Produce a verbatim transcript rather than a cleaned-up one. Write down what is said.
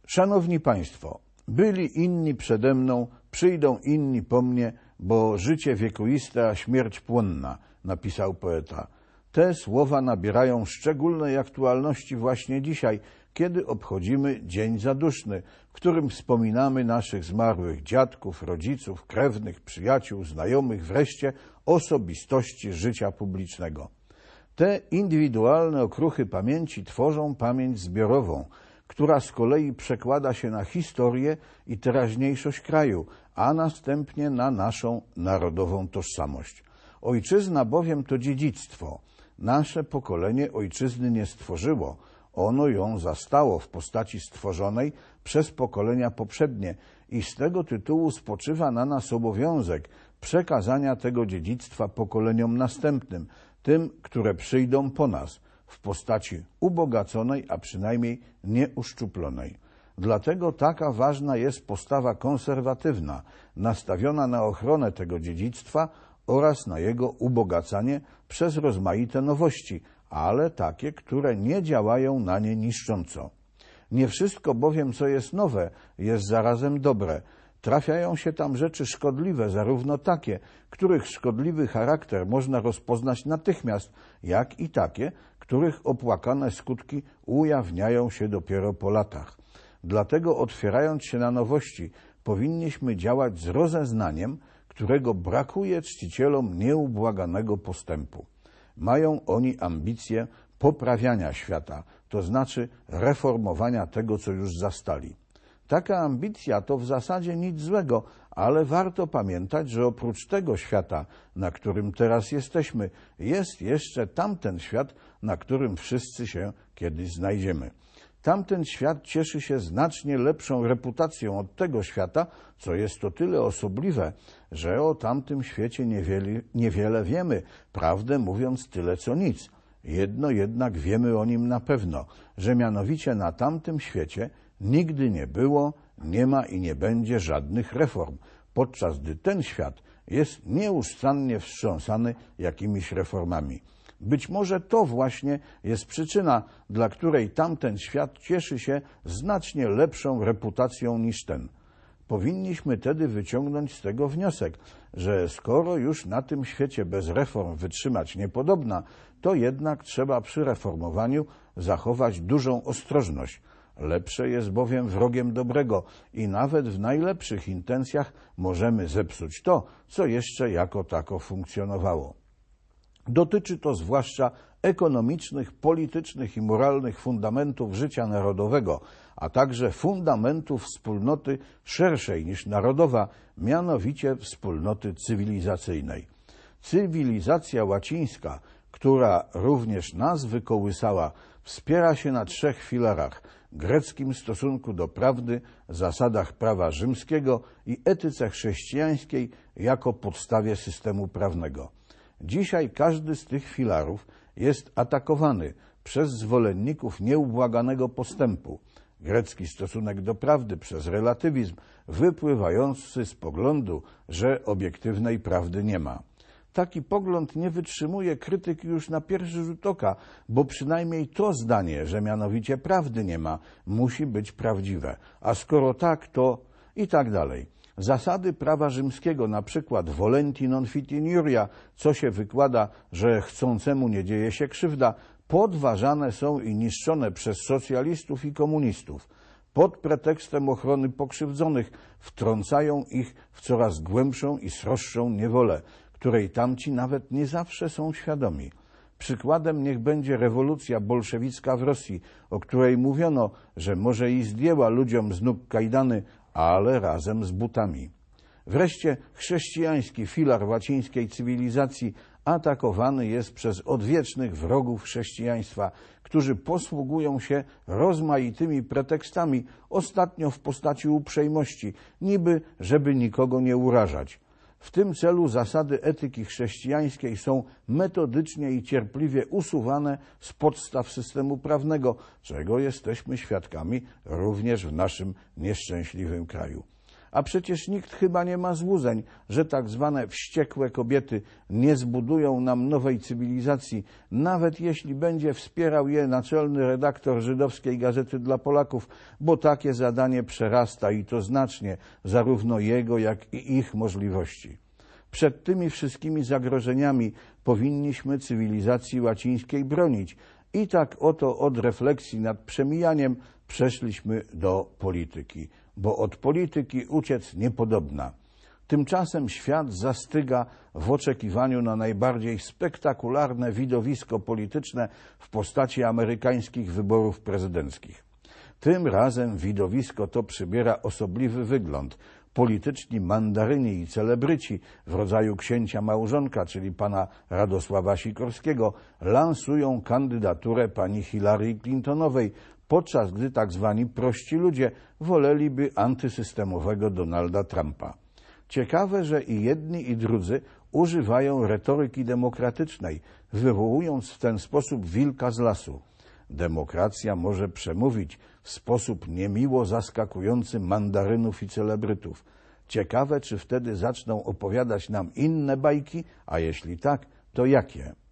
Szanowni Państwo, byli inni przede mną, przyjdą inni po mnie, bo życie wiekuiste, a śmierć płonna, napisał poeta. Te słowa nabierają szczególnej aktualności właśnie dzisiaj, kiedy obchodzimy Dzień Zaduszny, w którym wspominamy naszych zmarłych dziadków, rodziców, krewnych, przyjaciół, znajomych, wreszcie osobistości życia publicznego. Te indywidualne okruchy pamięci tworzą pamięć zbiorową, która z kolei przekłada się na historię i teraźniejszość kraju, a następnie na naszą narodową tożsamość. Ojczyzna bowiem to dziedzictwo. Nasze pokolenie ojczyzny nie stworzyło, ono ją zastało w postaci stworzonej przez pokolenia poprzednie i z tego tytułu spoczywa na nas obowiązek przekazania tego dziedzictwa pokoleniom następnym, tym, które przyjdą po nas, w postaci ubogaconej, a przynajmniej nieuszczuplonej. Dlatego taka ważna jest postawa konserwatywna, nastawiona na ochronę tego dziedzictwa oraz na jego ubogacanie przez rozmaite nowości, ale takie, które nie działają na nie niszcząco. Nie wszystko bowiem, co jest nowe, jest zarazem dobre. Trafiają się tam rzeczy szkodliwe, zarówno takie, których szkodliwy charakter można rozpoznać natychmiast, jak i takie, których opłakane skutki ujawniają się dopiero po latach. Dlatego, otwierając się na nowości, powinniśmy działać z rozeznaniem, którego brakuje czcicielom nieubłaganego postępu. Mają oni ambicje poprawiania świata, to znaczy reformowania tego, co już zastali. Taka ambicja to w zasadzie nic złego, ale warto pamiętać, że oprócz tego świata, na którym teraz jesteśmy, jest jeszcze tamten świat, na którym wszyscy się kiedyś znajdziemy. Tamten świat cieszy się znacznie lepszą reputacją od tego świata, co jest to tyle osobliwe, że o tamtym świecie niewiele, niewiele wiemy, prawdę mówiąc tyle co nic. Jedno jednak wiemy o nim na pewno, że mianowicie na tamtym świecie nigdy nie było, nie ma i nie będzie żadnych reform, podczas gdy ten świat jest nieustannie wstrząsany jakimiś reformami. Być może to właśnie jest przyczyna, dla której tamten świat cieszy się znacznie lepszą reputacją niż ten. Powinniśmy tedy wyciągnąć z tego wniosek, że skoro już na tym świecie bez reform wytrzymać niepodobna, to jednak trzeba przy reformowaniu zachować dużą ostrożność. Lepsze jest bowiem wrogiem dobrego i nawet w najlepszych intencjach możemy zepsuć to, co jeszcze jako tako funkcjonowało. Dotyczy to zwłaszcza ekonomicznych, politycznych i moralnych fundamentów życia narodowego, a także fundamentów wspólnoty szerszej niż narodowa, mianowicie wspólnoty cywilizacyjnej. Cywilizacja łacińska, która również nas wykołysała, wspiera się na trzech filarach: greckim stosunku do prawdy, zasadach prawa rzymskiego i etyce chrześcijańskiej jako podstawie systemu prawnego. Dzisiaj każdy z tych filarów jest atakowany przez zwolenników nieubłaganego postępu. Grecki stosunek do prawdy przez relatywizm wypływający z poglądu, że obiektywnej prawdy nie ma. Taki pogląd nie wytrzymuje krytyki już na pierwszy rzut oka, bo przynajmniej to zdanie, że mianowicie prawdy nie ma, musi być prawdziwe. A skoro tak, to i tak dalej. Zasady prawa rzymskiego, na przykład volenti non fit injuria, co się wykłada, że chcącemu nie dzieje się krzywda, podważane są i niszczone przez socjalistów i komunistów. Pod pretekstem ochrony pokrzywdzonych wtrącają ich w coraz głębszą i sroższą niewolę, której tamci nawet nie zawsze są świadomi. Przykładem niech będzie rewolucja bolszewicka w Rosji, o której mówiono, że może i zdjęła ludziom z nóg kajdany, ale razem z butami. Wreszcie chrześcijański filar łacińskiej cywilizacji atakowany jest przez odwiecznych wrogów chrześcijaństwa, którzy posługują się rozmaitymi pretekstami, ostatnio w postaci uprzejmości, niby żeby nikogo nie urażać. W tym celu zasady etyki chrześcijańskiej są metodycznie i cierpliwie usuwane z podstaw systemu prawnego, czego jesteśmy świadkami również w naszym nieszczęśliwym kraju. A przecież nikt chyba nie ma złudzeń, że tak zwane wściekłe kobiety nie zbudują nam nowej cywilizacji, nawet jeśli będzie wspierał je naczelny redaktor żydowskiej Gazety dla Polaków, bo takie zadanie przerasta i to znacznie zarówno jego, jak i ich możliwości. Przed tymi wszystkimi zagrożeniami powinniśmy cywilizacji łacińskiej bronić. I tak oto od refleksji nad przemijaniem przeszliśmy do polityki, bo od polityki uciec niepodobna. Tymczasem świat zastyga w oczekiwaniu na najbardziej spektakularne widowisko polityczne w postaci amerykańskich wyborów prezydenckich. Tym razem widowisko to przybiera osobliwy wygląd. Polityczni mandaryni i celebryci w rodzaju księcia małżonka, czyli pana Radosława Sikorskiego, lansują kandydaturę pani Hillary Clintonowej, podczas gdy tak zwani prości ludzie woleliby antysystemowego Donalda Trumpa. Ciekawe, że i jedni i drudzy używają retoryki demokratycznej, wywołując w ten sposób wilka z lasu. Demokracja może przemówić w sposób niemiło zaskakujący mandarynów i celebrytów. Ciekawe, czy wtedy zaczną opowiadać nam inne bajki, a jeśli tak, to jakie?